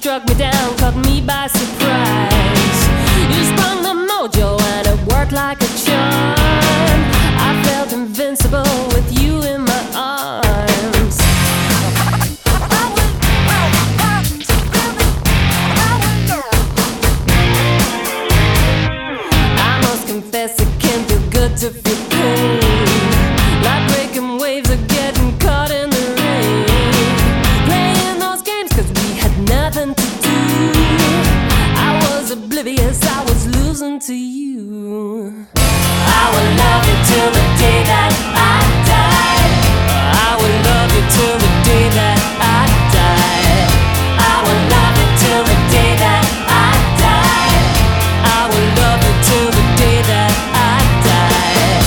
struck me down, caught me by surprise. You sprung the mojo and it worked like a charm. I felt invincible with you in my arms. I must confess it can feel good to feel pain, like breaking waves or getting caught in the rain. Playing those games cause we had nothing to do. I was oblivious, I was losing to you. I will love you till the day that I die. I will love you till the day that I die. I will love you till the day that I die. I will love you till the day that I die.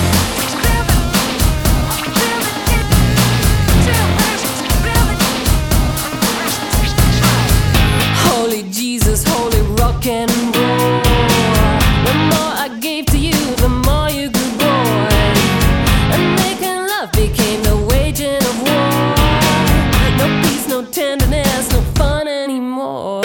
Holy Jesus, holy rock and roll. The more I gave to you, the more you grew bored. And making love became the waging of war. No peace, no tenderness, no fun anymore.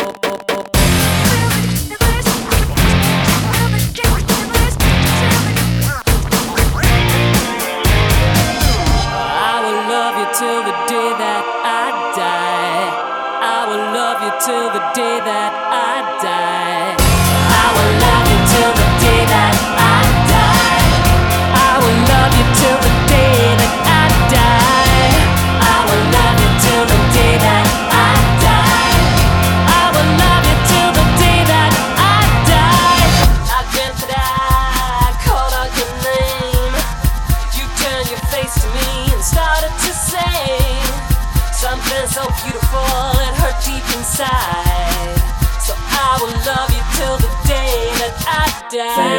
I will love you till the day that I die. I will love you till the day that I die. I will love you till the day that I die. I will love you till the day that I die. I will love you till the day that I die. I will love you till the day that I die. I dreamt that I called out your name. You turned your face to me and started to say something so beautiful it hurt deep inside. So I will love you till the day that I die.